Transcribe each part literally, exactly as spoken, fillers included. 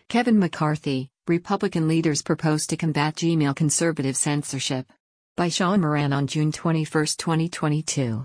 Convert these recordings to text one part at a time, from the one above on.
Kevin McCarthy, Republican leaders propose to combat Gmail conservative censorship. By Sean Moran on June twenty-first, twenty twenty-two.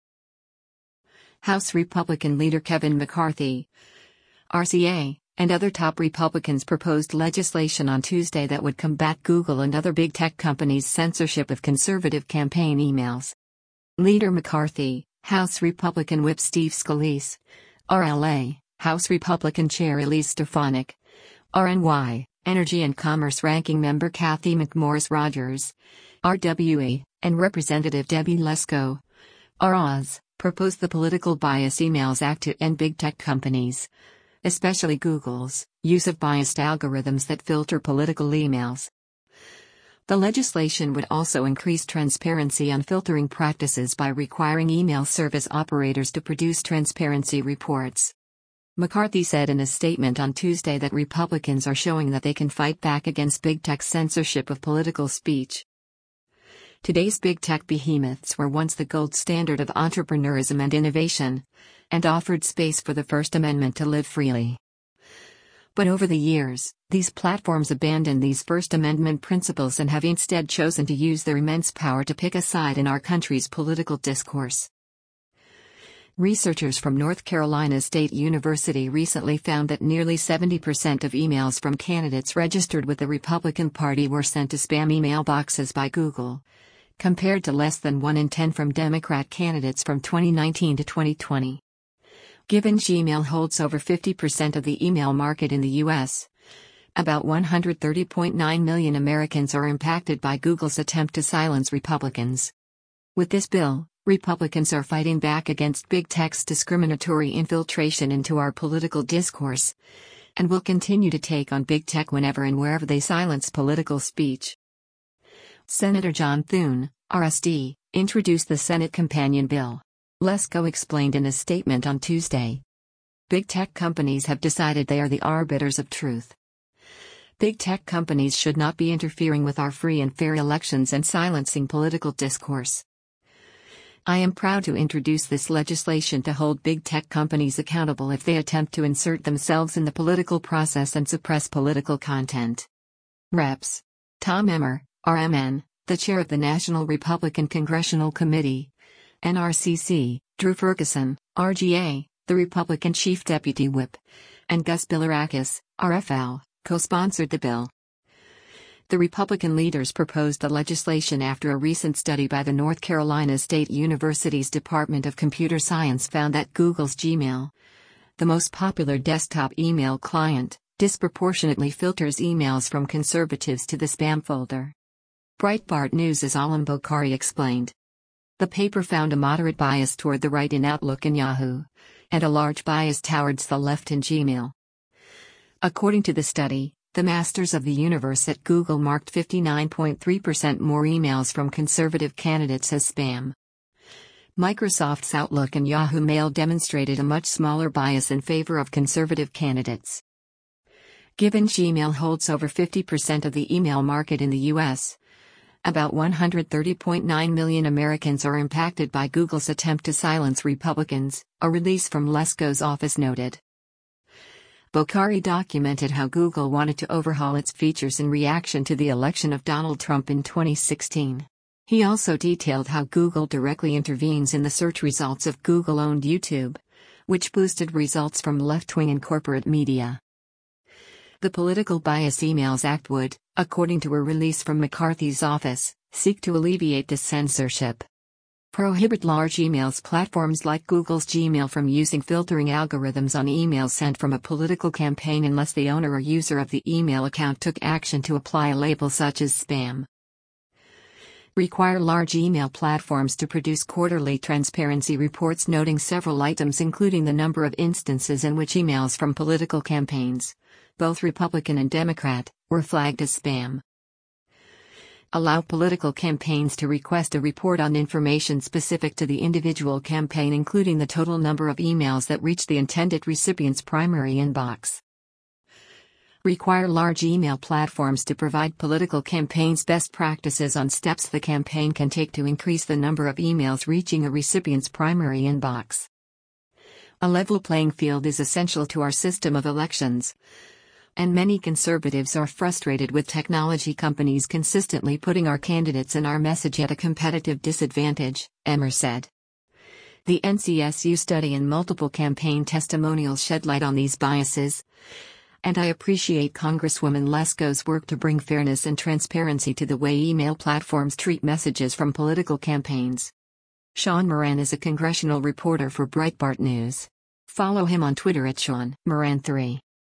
House Republican leader Kevin McCarthy, R C A, and other top Republicans proposed legislation on Tuesday that would combat Google and other big tech companies' censorship of conservative campaign emails. Leader McCarthy, House Republican Whip Steve Scalise, R L A, House Republican Chair Elise Stefanik, R N Y, Energy and Commerce Ranking Member Kathy McMorris Rogers, R W E, and Representative Debbie Lesko, R Oz, proposed the Political Bias Emails Act to end big tech companies, especially Google's, use of biased algorithms that filter political emails. The legislation would also increase transparency on filtering practices by requiring email service operators to produce transparency reports. McCarthy said in a statement on Tuesday that Republicans are showing that they can fight back against big tech censorship of political speech. Today's big tech behemoths were once the gold standard of entrepreneurism and innovation, and offered space for the First Amendment to live freely. But over the years, these platforms abandoned these First Amendment principles and have instead chosen to use their immense power to pick a side in our country's political discourse. Researchers from North Carolina State University recently found that nearly seventy percent of emails from candidates registered with the Republican Party were sent to spam email boxes by Google, compared to less than one in ten from Democrat candidates from twenty nineteen to twenty twenty. Given Gmail holds over fifty percent of the email market in the U S, about one hundred thirty point nine million Americans are impacted by Google's attempt to silence Republicans. With this bill, Republicans are fighting back against big tech's discriminatory infiltration into our political discourse, and will continue to take on big tech whenever and wherever they silence political speech. Senator John Thune, R S D, introduced the Senate companion bill. Lesko explained in a statement on Tuesday. Big tech companies have decided they are the arbiters of truth. Big tech companies should not be interfering with our free and fair elections and silencing political discourse. I am proud to introduce this legislation to hold big tech companies accountable if they attempt to insert themselves in the political process and suppress political content. Reps. Tom Emmer, R M N, the chair of the National Republican Congressional Committee, N R C C, Drew Ferguson, R G A, the Republican Chief Deputy Whip, and Gus Bilirakis, R F L, co-sponsored the bill. The Republican leaders proposed the legislation after a recent study by the North Carolina State University's Department of Computer Science found that Google's Gmail, the most popular desktop email client, disproportionately filters emails from conservatives to the spam folder. Breitbart News' Alam Bokhari explained. The paper found a moderate bias toward the right in Outlook and Yahoo, and a large bias towards the left in Gmail. According to the study, the masters of the universe at Google marked fifty-nine point three percent more emails from conservative candidates as spam. Microsoft's Outlook and Yahoo Mail demonstrated a much smaller bias in favor of conservative candidates. Given Gmail holds over fifty percent of the email market in the U S, about one hundred thirty point nine million Americans are impacted by Google's attempt to silence Republicans, a release from Lesko's office noted. Bokhari documented how Google wanted to overhaul its features in reaction to the election of Donald Trump in twenty sixteen. He also detailed how Google directly intervenes in the search results of Google-owned YouTube, which boosted results from left-wing and corporate media. The Political Bias Emails Act would, according to a release from McCarthy's office, seek to alleviate this censorship. Prohibit large emails platforms like Google's Gmail from using filtering algorithms on emails sent from a political campaign unless the owner or user of the email account took action to apply a label such as spam. Require large email platforms to produce quarterly transparency reports noting several items including the number of instances in which emails from political campaigns, both Republican and Democrat, were flagged as spam. Allow political campaigns to request a report on information specific to the individual campaign including the total number of emails that reach the intended recipient's primary inbox. Require large email platforms to provide political campaigns best practices on steps the campaign can take to increase the number of emails reaching a recipient's primary inbox. A level playing field is essential to our system of elections. And many conservatives are frustrated with technology companies consistently putting our candidates and our message at a competitive disadvantage, Emmer said. The N C S U study and multiple campaign testimonials shed light on these biases. And I appreciate Congresswoman Lesko's work to bring fairness and transparency to the way email platforms treat messages from political campaigns. Sean Moran is a congressional reporter for Breitbart News. Follow him on Twitter at Sean Moran three.